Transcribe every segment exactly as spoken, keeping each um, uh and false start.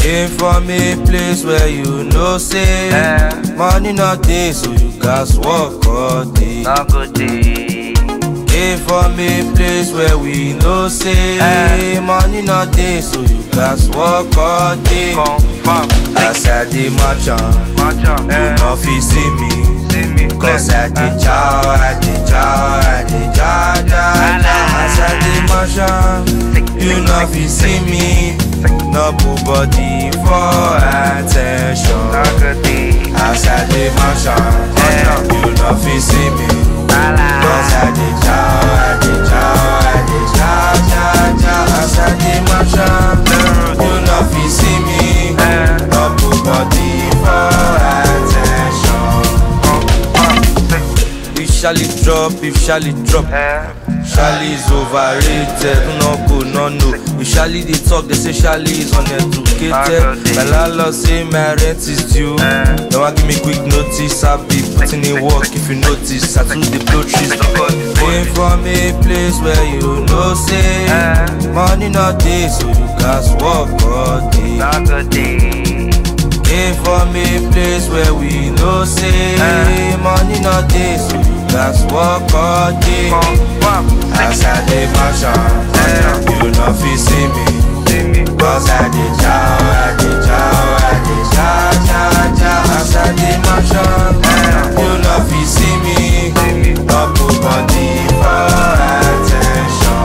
Came from a place where you know say eh. money not day, so you guys work all day. Not good day. Came from a place where we know say eh. money not day, so you guys work all day. Confirm. As I dey march on, March on, you eh. no fit see me. See me Cause I dey chow, I dey chow, I dey chow, chow, chow. As I dey march on, you no fit see me. No put body for attention. Not good day. As I dey march on, you no fit see me. Cause I dey chow, I dey chow, I dey chow, chow, chow. As I dey march on, you no fit see me. No put body for attention. If Charlie drop, if Charlie drop, Charlie is overrated. No go, no no. If Charlie they talk, they say Charlie is uneducated. My landlord say my rent is due. Now I give me quick notice. I'll be putting in work if you notice. I took the blow trees. Came from a place where you know say money not day, so you guys work all day. Not good day. Came from a place where we know say money not day, so you guys work all day. As I dey march on, you no fit see me. Cause I dey chow, I dey chow, I dey chow, chow, chow. As I dey march on, you no fit see me. No put body for attention.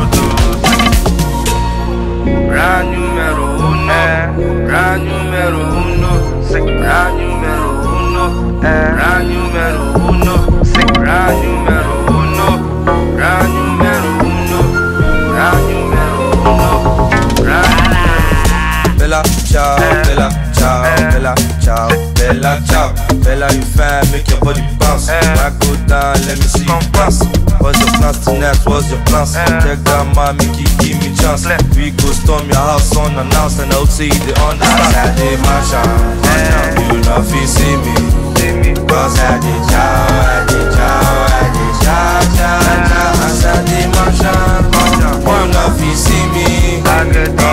Brand numero uno, brand numero uno, brand numero uno, brand numero uno, brand numero uno, brand numero uno, brand numero uno, brand. Bella ciao, bella ciao, bella ciao, bella ciao, bella you fine, make your body bounce. When I go down, let me see you bounce. What's your plans tonight? What's your plans? Check that man, make you give me chance. We go storm your house unannounced, and I would say they understand. I dey march on, you no fit see me. Cause I dey chow, I dey chow, I dey chow, chow, chow. As I dey march on, you no fit see me.